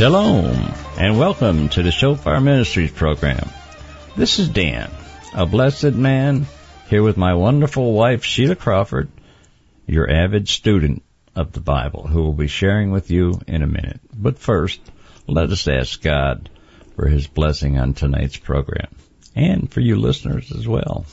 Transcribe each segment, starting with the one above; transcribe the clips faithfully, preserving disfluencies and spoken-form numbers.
Shalom, and welcome to the Shofar Ministries program. This is Dan, a blessed man, here with my wonderful wife, Sheila Crawford, your avid student of the Bible, who will be sharing with you in a minute. But first, let us ask God for His blessing on tonight's program, and for you listeners as well.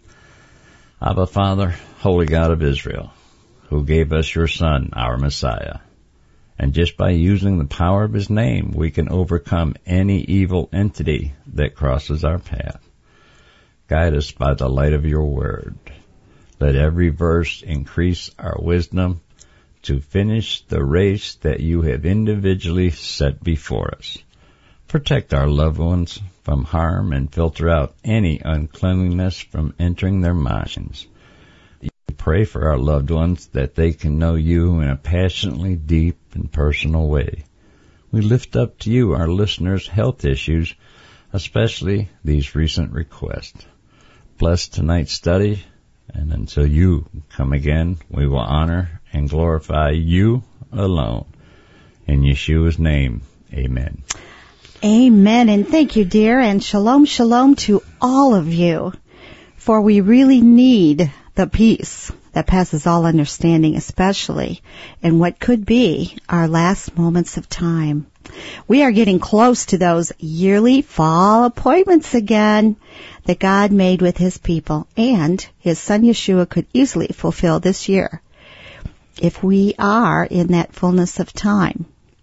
Abba, Father, Holy God of Israel, who gave us your Son, our Messiah, and just by using the power of His name, we can overcome any evil entity that crosses our path. Guide us by the light of your word. Let every verse increase our wisdom to finish the race that you have individually set before us. Protect our loved ones from harm and filter out any uncleanliness from entering their minds. Pray for our loved ones that they can know you in a passionately deep and personal way. We lift up to you our listeners' health issues, especially these recent requests. Bless tonight's study, and until you come again, we will honor and glorify you alone. In Yeshua's name, amen. Amen, and thank you, dear, and shalom, shalom to all of you, for we really need the peace that passes all understanding, especially in what could be our last moments of time. We are getting close to those yearly fall appointments again that God made with His people, and His Son Yeshua could easily fulfill this year if we are in that fullness of time.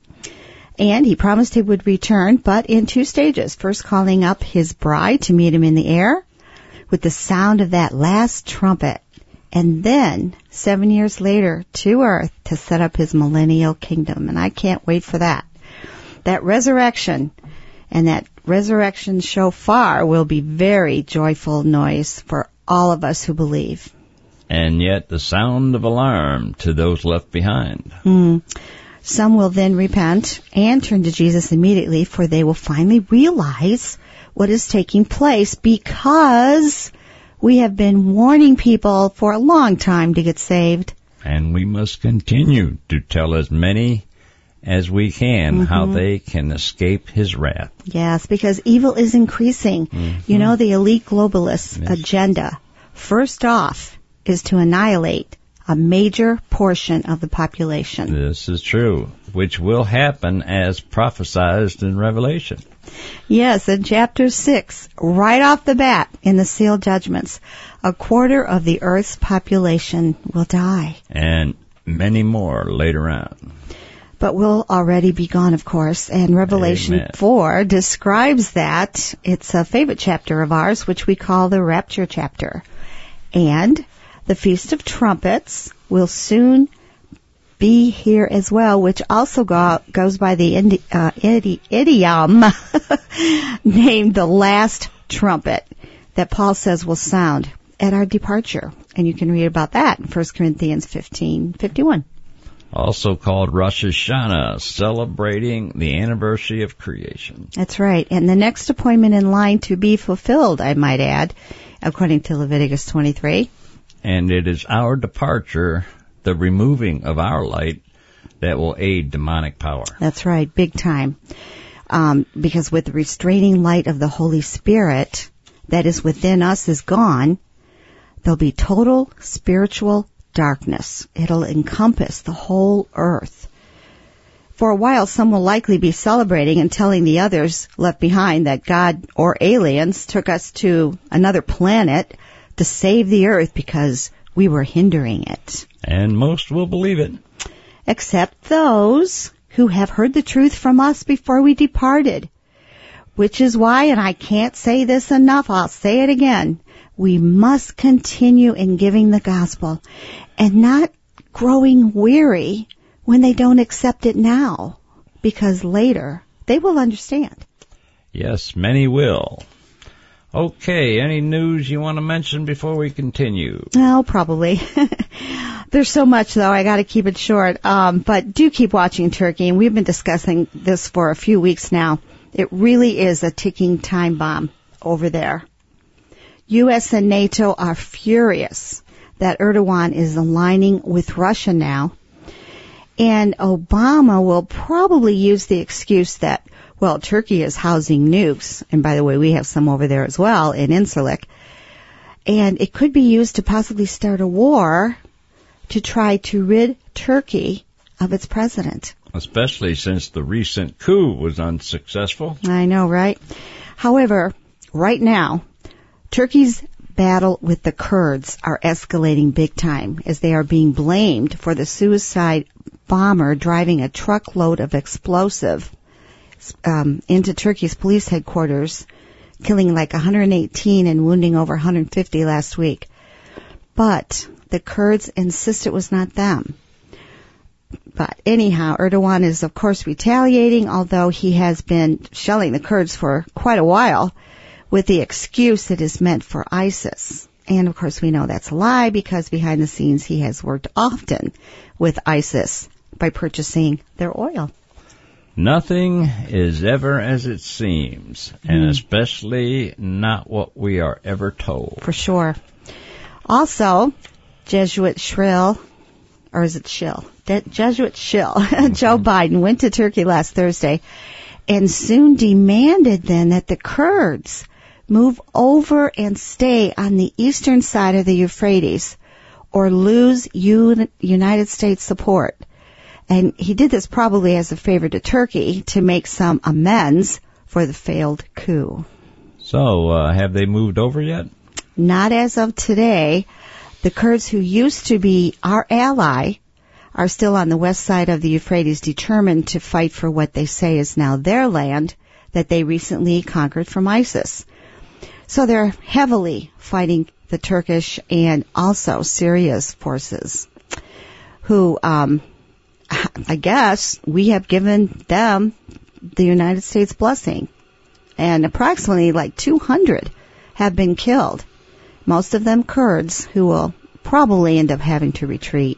And He promised He would return, but in two stages. First, calling up His bride to meet Him in the air with the sound of that last trumpet, and then seven years later to earth to set up His millennial kingdom. And I can't wait for that. That resurrection and that resurrection shofar will be very joyful noise for all of us who believe. And yet the sound of alarm to those left behind. Mm. Some will then repent and turn to Jesus immediately, for they will finally realize what is taking place, because we have been warning people for a long time to get saved. And we must continue to tell as many as we can mm-hmm. how they can escape His wrath. Yes, because evil is increasing. Mm-hmm. You know, the elite globalist yes. agenda, first off, is to annihilate a major portion of the population. This is true, which will happen as prophesied in Revelation. Yes, in chapter six, right off the bat in the seal judgments, a quarter of the earth's population will die. And many more later on. But will already be gone, of course, and Revelation Amen. four describes that. It's a favorite chapter of ours, which we call the Rapture chapter. And the Feast of Trumpets will soon be here as well, which also go, goes by the indi, uh, idi, idiom named the last trumpet that Paul says will sound at our departure. And you can read about that in First Corinthians fifteen fifty-one. Also called Rosh Hashanah, celebrating the anniversary of creation. That's right. And the next appointment in line to be fulfilled, I might add, according to Leviticus twenty-three. And it is our departure, the removing of our light, that will aid demonic power. That's right, big time. Um, because with the restraining light of the Holy Spirit that is within us is gone, there'll be total spiritual darkness. It'll encompass the whole earth. For a while, some will likely be celebrating and telling the others left behind that God or aliens took us to another planet to save the earth because we were hindering it. And most will believe it. Except those who have heard the truth from us before we departed. Which is why, and I can't say this enough, I'll say it again, we must continue in giving the gospel and not growing weary when they don't accept it now, because later they will understand. Yes, many will. Okay, any news you want to mention before we continue? Oh, probably. There's so much, though, I got to keep it short. Um, but do keep watching Turkey, and we've been discussing this for a few weeks now. It really is a ticking time bomb over there. U S and NATO are furious that Erdogan is aligning with Russia now, And Obama will probably use the excuse that, well, Turkey is housing nukes. And by the way, we have some over there as well in Incirlik. And it could be used to possibly start a war to try to rid Turkey of its president. Especially since the recent coup was unsuccessful. I know, right? However, right now, Turkey's battle with the Kurds are escalating big time as they are being blamed for the suicide bomber driving a truckload of explosive um, into Turkey's police headquarters, killing like one hundred eighteen and wounding over one hundred fifty last week. But the Kurds insist it was not them. But anyhow, Erdogan is of course retaliating, although he has been shelling the Kurds for quite a while with the excuse it is meant for ISIS. And of course we know that's a lie because behind the scenes he has worked often with ISIS by purchasing their oil. Nothing is ever as it seems, and Mm. especially not what we are ever told. For sure. Also, Jesuit shrill, or is it shill? De- Jesuit shill, Joe Biden went to Turkey last Thursday and soon demanded then that the Kurds move over and stay on the eastern side of the Euphrates or lose Un- United States support. And he did this probably as a favor to Turkey to make some amends for the failed coup. So, uh, have they moved over yet? Not as of today. The Kurds who used to be our ally are still on the west side of the Euphrates, determined to fight for what they say is now their land that they recently conquered from ISIS. So they're heavily fighting the Turkish and also Syria's forces, who, um, I guess, we have given them the United States blessing. And approximately like two hundred have been killed, most of them Kurds, who will probably end up having to retreat.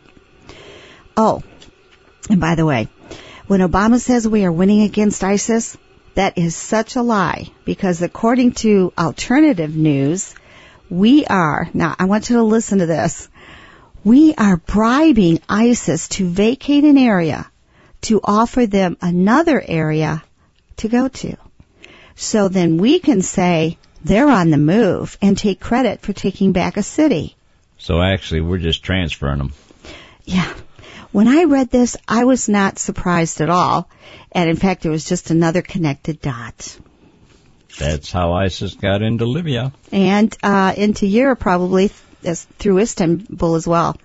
Oh, and by the way, when Obama says we are winning against ISIS, that is such a lie, because according to alternative news, we are, now I want you to listen to this, we are bribing ISIS to vacate an area to offer them another area to go to. So then we can say they're on the move and take credit for taking back a city. So actually, we're just transferring them. Yeah. When I read this, I was not surprised at all. And in fact, it was just another connected dot. That's how ISIS got into Libya. And uh, into Europe, probably, as, through Istanbul as well.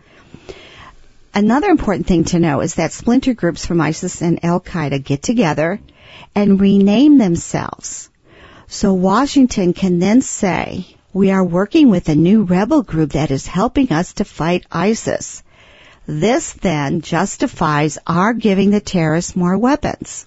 Another important thing to know is that splinter groups from ISIS and Al-Qaeda get together and rename themselves. So Washington can then say, we are working with a new rebel group that is helping us to fight ISIS. This then justifies our giving the terrorists more weapons.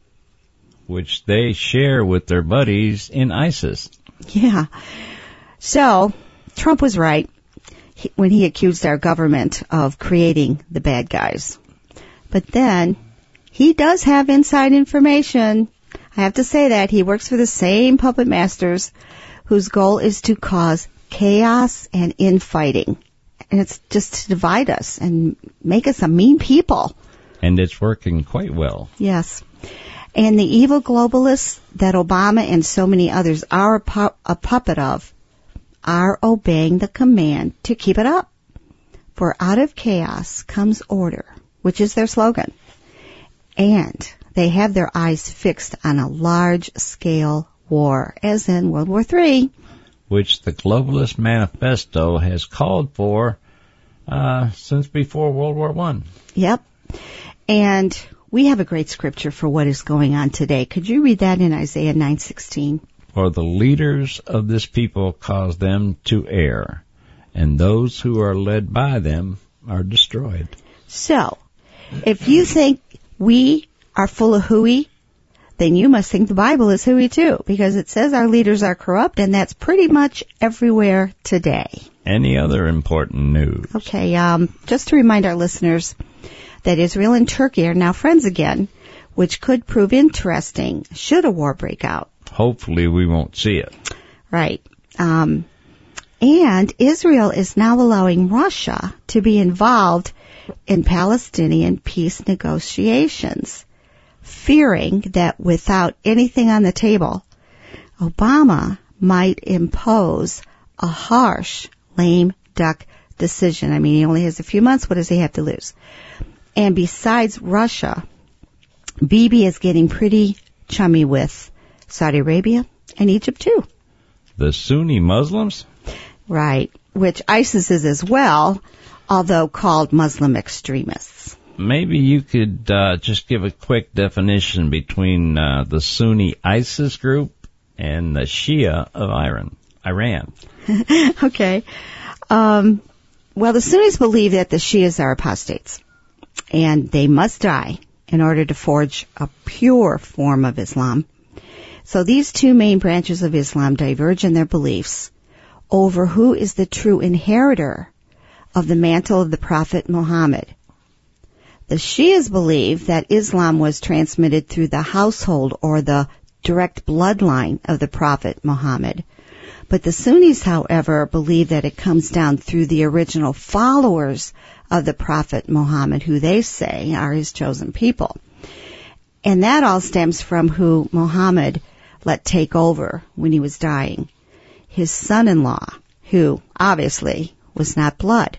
Which they share with their buddies in ISIS. Yeah. So, Trump was right when he accused our government of creating the bad guys. But then, he does have inside information. I have to say that. He works for the same puppet masters whose goal is to cause chaos and infighting. And it's just to divide us and make us a mean people. And it's working quite well. Yes. And the evil globalists that Obama and so many others are a, pu- a puppet of are obeying the command to keep it up. For out of chaos comes order, which is their slogan. And they have their eyes fixed on a large-scale war, as in World War Three. Which the Globalist Manifesto has called for uh, since before World War One. Yep. And we have a great scripture for what is going on today. Could you read that in Isaiah nine sixteen? For the leaders of this people cause them to err, and those who are led by them are destroyed. So, if you think we are full of hooey, then you must think the Bible is hooey too, because it says our leaders are corrupt, and that's pretty much everywhere today. Any other important news? Okay, um, just to remind our listeners that Israel and Turkey are now friends again, which could prove interesting should a war break out. Hopefully we won't see it. Right. Um, and Israel is now allowing Russia to be involved in Palestinian peace negotiations, fearing that without anything on the table, Obama might impose a harsh lame duck decision. I mean, he only has a few months. What does he have to lose? And besides Russia, Bibi is getting pretty chummy with Saudi Arabia and Egypt too. The Sunni Muslims? Right, which ISIS is as well, although called Muslim extremists. Maybe you could uh, just give a quick definition between uh, the Sunni ISIS group and the Shia of Iran. Iran. Okay. Um, well, the Sunnis believe that the Shias are apostates, and they must die in order to forge a pure form of Islam. So these two main branches of Islam diverge in their beliefs over who is the true inheritor of the mantle of the Prophet Muhammad. The Shias believe that Islam was transmitted through the household or the direct bloodline of the Prophet Muhammad. But the Sunnis, however, believe that it comes down through the original followers of the Prophet Muhammad, who they say are his chosen people. And that all stems from who Muhammad let take over when he was dying, his son-in-law, who obviously was not blood.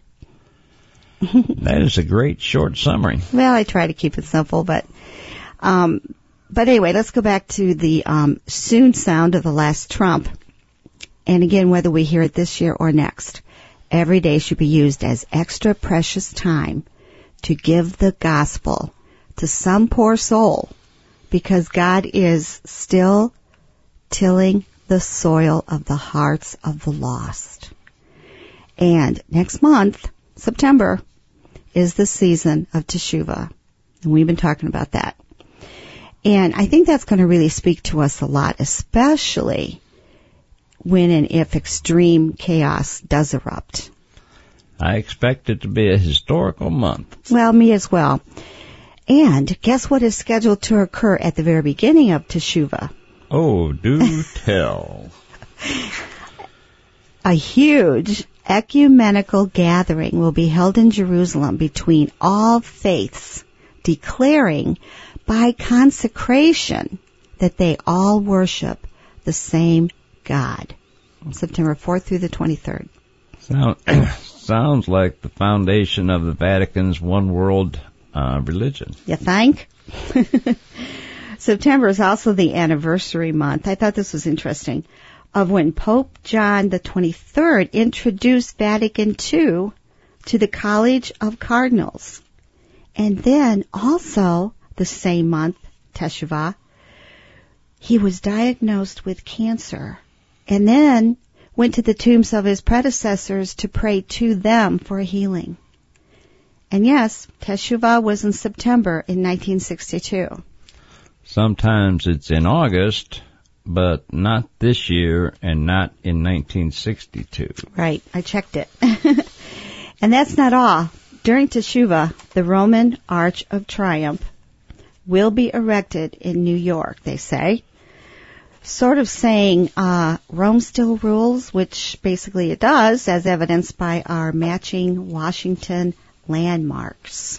That is a great short summary. Well, I try to keep it simple, but um, but anyway, let's go back to the um, soon sound of the last trump. And again, whether we hear it this year or next, every day should be used as extra precious time to give the gospel to some poor soul, because God is still tilling the soil of the hearts of the lost. And next month, September, is the season of Teshuvah. And we've been talking about that. And I think that's going to really speak to us a lot, especially when and if extreme chaos does erupt. I expect it to be a historical month. Well, me as well. And guess what is scheduled to occur at the very beginning of Teshuvah? Oh, do tell. A huge ecumenical gathering will be held in Jerusalem between all faiths, declaring by consecration that they all worship the same God. September fourth through the twenty-third. Sound, sounds like the foundation of the Vatican's one world uh, religion. You think? September is also the anniversary month. I thought this was interesting, of when Pope John the twenty-third introduced Vatican two to the College of Cardinals. And then also the same month, Teshuvah, he was diagnosed with cancer and then went to the tombs of his predecessors to pray to them for healing. And yes, Teshuvah was in September in nineteen sixty-two. Sometimes it's in August, but not this year and not in nineteen sixty-two. Right, I checked it. And that's not all. During Teshuvah, the Roman Arch of Triumph will be erected in New York, they say. Sort of saying, uh, Rome still rules, which basically it does, as evidenced by our matching Washington landmarks.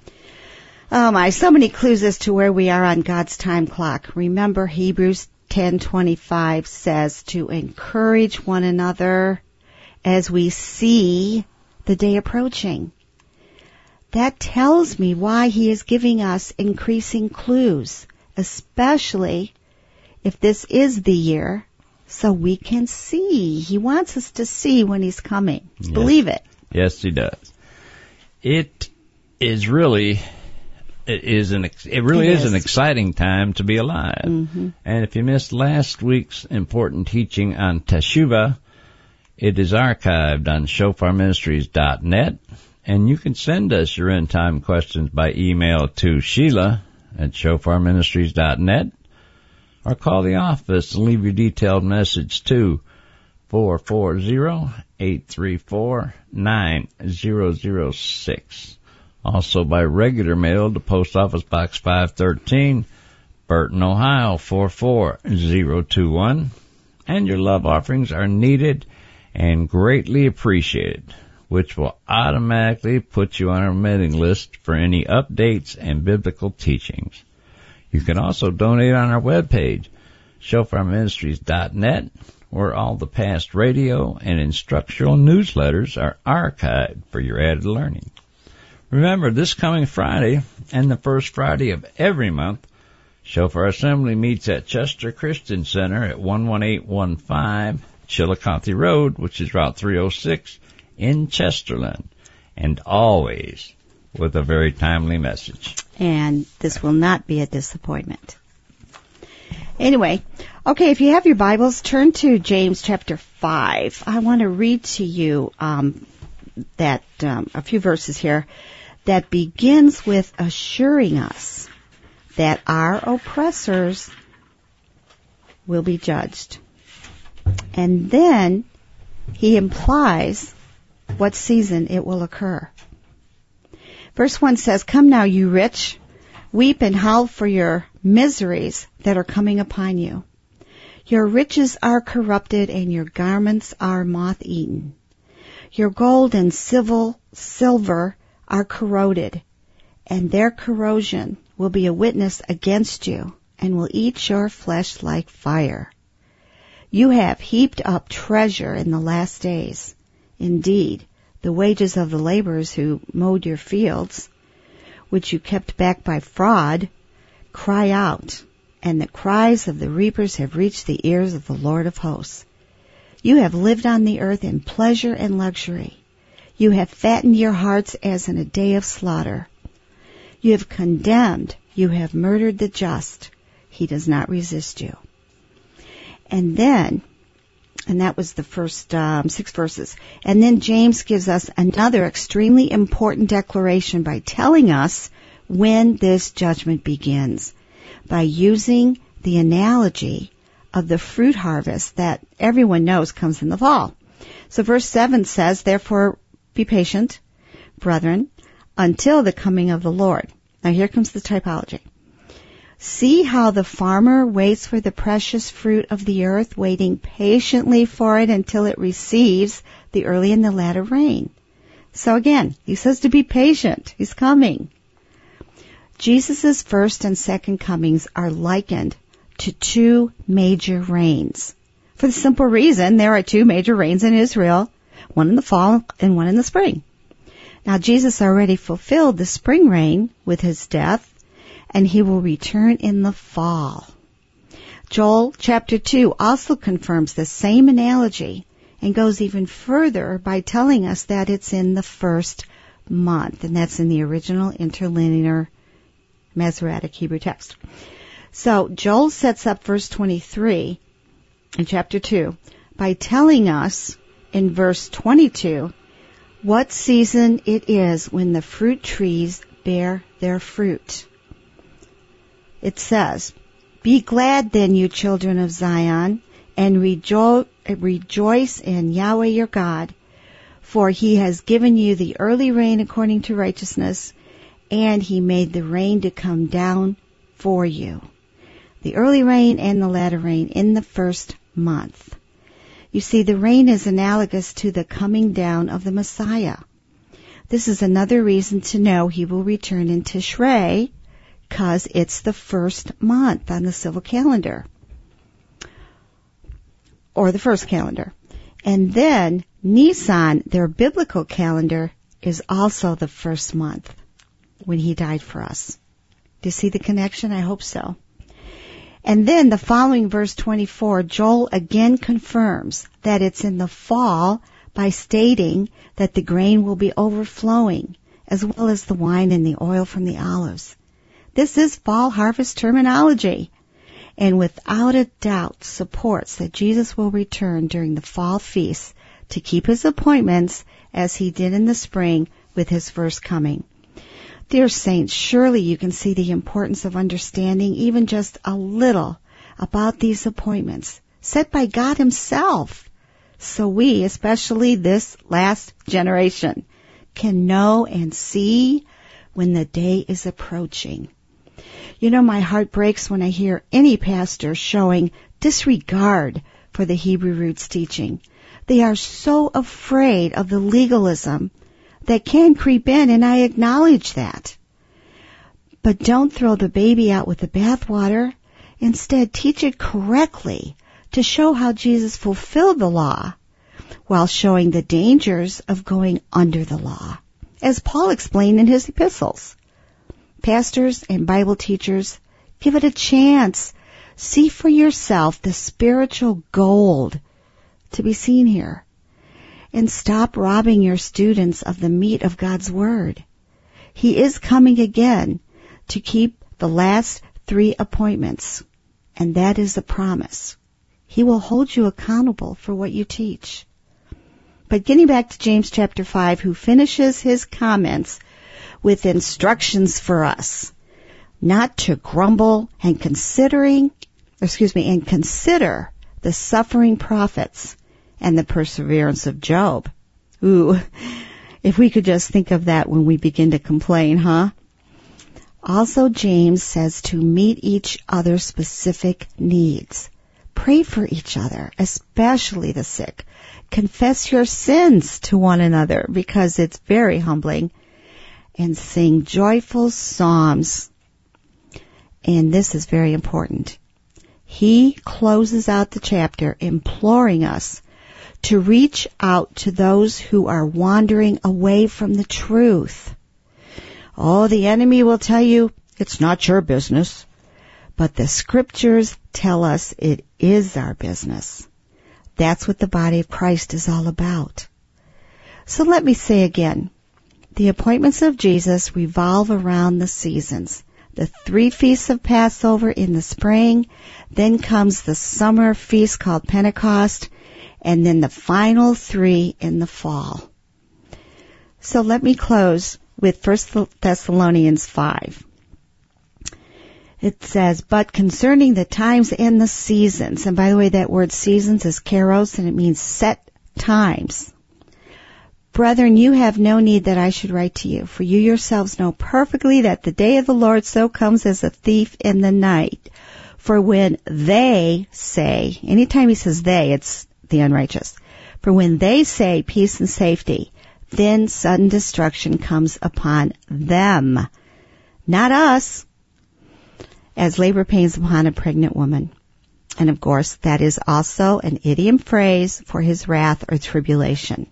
Oh my, so many clues as to where we are on God's time clock. Remember, Hebrews ten twenty-five says to encourage one another as we see the day approaching. That tells me why he is giving us increasing clues, especially if this is the year, so we can see. He wants us to see when he's coming. Yes. Believe it. Yes, he does. It is really, it is an, it really It is. is an exciting time to be alive. Mm-hmm. And if you missed last week's important teaching on Teshuvah, it is archived on shofar ministries dot net. And you can send us your end time questions by email to Sheila at shofar ministries dot net, or call the office and leave your detailed message to four four zero, eight three four, nine zero zero six. Also by regular mail to Post Office Box five thirteen, Burton, Ohio four four zero two one. And your love offerings are needed and greatly appreciated. which will automatically put you on our mailing list for any updates and biblical teachings. You can also donate on our webpage, shofar ministries dot net, where all the past radio and instructional newsletters are archived for your added learning. Remember, this coming Friday and the first Friday of every month, Shofar Assembly meets at Chester Christian Center at one one eight one five Chillicothe Road, which is Route three oh six in Chesterland, and always with a very timely message. And this will not be a disappointment. Anyway, okay, if you have your Bibles, turn to James chapter five. I want to read to you um, that um, a few verses here that begins with assuring us that our oppressors will be judged. And then he implies what season it will occur. Verse one says, "Come now, you rich, weep and howl for your miseries that are coming upon you. Your riches are corrupted and your garments are moth-eaten. Your gold and civil silver are corroded, and their corrosion will be a witness against you and will eat your flesh like fire. You have heaped up treasure in the last days. Indeed, the wages of the laborers who mowed your fields, which you kept back by fraud, cry out, and the cries of the reapers have reached the ears of the Lord of hosts. You have lived on the earth in pleasure and luxury. You have fattened your hearts as in a day of slaughter. You have condemned, you have murdered the just. He does not resist you." And then, and that was the first um, six verses. And then James gives us another extremely important declaration by telling us when this judgment begins, by using the analogy of the fruit harvest that everyone knows comes in the fall. So verse seven says, "Therefore be patient, brethren, until the coming of the Lord." Now here comes the typology. "See how the farmer waits for the precious fruit of the earth, waiting patiently for it until it receives the early and the latter rain." So again, he says to be patient. He's coming. Jesus' first and second comings are likened to two major rains. For the simple reason there are two major rains in Israel, one in the fall and one in the spring. Now Jesus already fulfilled the spring rain with his death, and he will return in the fall. Joel chapter two also confirms the same analogy and goes even further by telling us that it's in the first month, and that's in the original interlinear Masoretic Hebrew text. So Joel sets up verse twenty-three in chapter two by telling us in verse twenty-two what season it is when the fruit trees bear their fruit. It says, "Be glad then, you children of Zion, and rejo- rejoice in Yahweh your God, for he has given you the early rain according to righteousness, and he made the rain to come down for you." The early rain and the latter rain in the first month. You see, the rain is analogous to the coming down of the Messiah. This is another reason to know he will return in Tishrei, because it's the first month on the civil calendar, or the first calendar. And then Nisan, their biblical calendar, is also the first month when he died for us. Do you see the connection? I hope so. And then the following verse twenty-four, Joel again confirms that it's in the fall by stating that the grain will be overflowing, as well as the wine and the oil from the olives. This is fall harvest terminology, and without a doubt supports that Jesus will return during the fall feast to keep his appointments as he did in the spring with his first coming. Dear saints, surely you can see the importance of understanding even just a little about these appointments set by God himself, so we, especially this last generation, can know and see when the day is approaching. You know, my heart breaks when I hear any pastor showing disregard for the Hebrew roots teaching, They are so afraid of the legalism that can creep in, and I acknowledge that. But don't throw the baby out with the bathwater. Instead, teach it correctly to show how Jesus fulfilled the law while showing the dangers of going under the law, as Paul explained in his epistles. Pastors and Bible teachers, give it a chance. See for yourself the spiritual gold to be seen here. And stop robbing your students of the meat of God's Word. He is coming again to keep the last three appointments, and that is a promise. He will hold you accountable for what you teach. But getting back to James chapter five, who finishes his comments with instructions for us not to grumble and considering, excuse me, and consider the suffering prophets and the perseverance of Job. Ooh, if we could just think of that when we begin to complain, huh? Also, James says to meet each other's specific needs. Pray for each other, especially the sick. Confess your sins to one another because it's very humbling. And sing joyful psalms. And this is very important. He closes out the chapter imploring us to reach out to those who are wandering away from the truth. Oh, the enemy will tell you it's not your business. But the scriptures tell us it is our business. That's what the body of Christ is all about. So let me say again, the appointments of Jesus revolve around the seasons. The three feasts of Passover in the spring, then comes the summer feast called Pentecost, and then the final three in the fall. So let me close with First Thessalonians five. It says, but concerning the times and the seasons, and by the way, that word seasons is kairos, and it means set times. Brethren, you have no need that I should write to you, for you yourselves know perfectly that the day of the Lord so comes as a thief in the night. For when they say, anytime he says they, it's the unrighteous. For when they say peace and safety, then sudden destruction comes upon them, not us, as labor pains upon a pregnant woman. And of course, that is also an idiom phrase for his wrath or tribulation.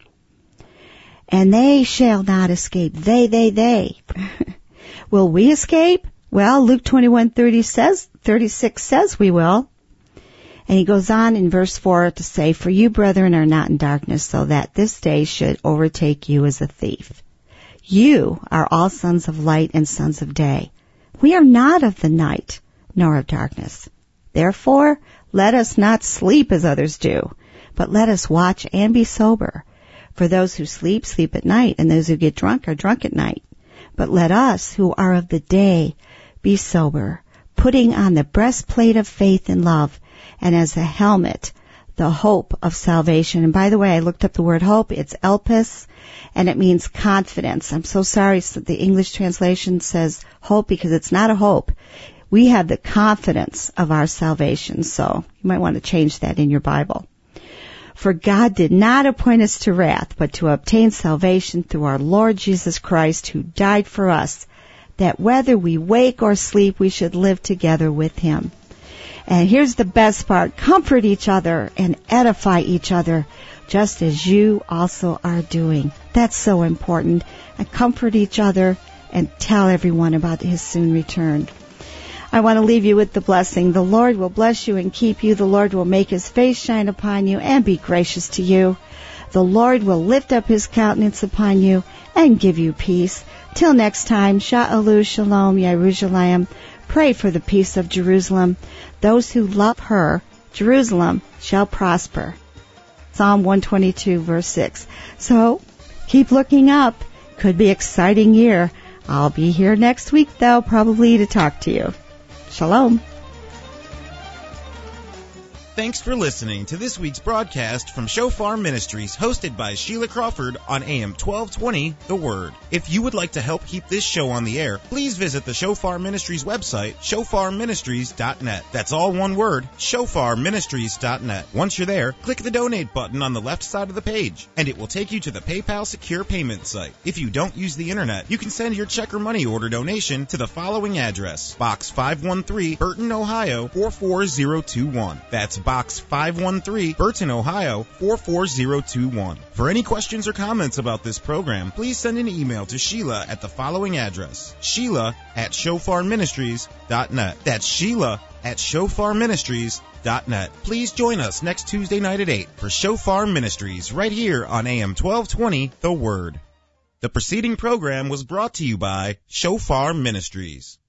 And they shall not escape. They, they, they. Will we escape? Well, Luke twenty-one thirty says, thirty-six says we will. And he goes on in verse four to say, for you, brethren, are not in darkness, so that this day should overtake you as a thief. You are all sons of light and sons of day. We are not of the night, nor of darkness. Therefore, let us not sleep as others do, but let us watch and be sober. For those who sleep, sleep at night, and those who get drunk are drunk at night. But let us, who are of the day, be sober, putting on the breastplate of faith and love, and as a helmet, the hope of salvation. And by the way, I looked up the word hope. It's elpis, and it means confidence. I'm so sorry that the English translation says hope because it's not a hope. We have the confidence of our salvation, so you might want to change that in your Bible. For God did not appoint us to wrath, but to obtain salvation through our Lord Jesus Christ, who died for us, that whether we wake or sleep, we should live together with him. And here's the best part. Comfort each other and edify each other, just as you also are doing. That's so important. And comfort each other and tell everyone about his soon return. I want to leave you with the blessing. The Lord will bless you and keep you. The Lord will make his face shine upon you and be gracious to you. The Lord will lift up his countenance upon you and give you peace. Till next time, Sha'alu Shalom Yerushalayim. Pray for the peace of Jerusalem. Those who love her, Jerusalem, shall prosper. Psalm one twenty-two, verse six. So, keep looking up. Could be an exciting year. I'll be here next week, though, probably to talk to you. Shalom. Thanks for listening to this week's broadcast from Shofar Ministries, hosted by Sheila Crawford on A M twelve twenty, The Word. If you would like to help keep this show on the air, please visit the Shofar Ministries website, shofar ministries dot net. That's all one word, shofar ministries dot net. Once you're there, click the donate button on the left side of the page, and it will take you to the PayPal secure payment site. If you don't use the internet, you can send your check or money order donation to the following address: Box five one three, Burton, Ohio four four zero two one. That's Box five one three, Burton, Ohio four four zero two one. For any questions or comments about this program, please send an email to Sheila at the following address: Sheila at shofar ministries dot net. That's Sheila at shofar ministries dot net. Please join us next Tuesday night at eight for Shofar Ministries right here on A M twelve twenty, The Word. The preceding program was brought to you by Shofar Ministries.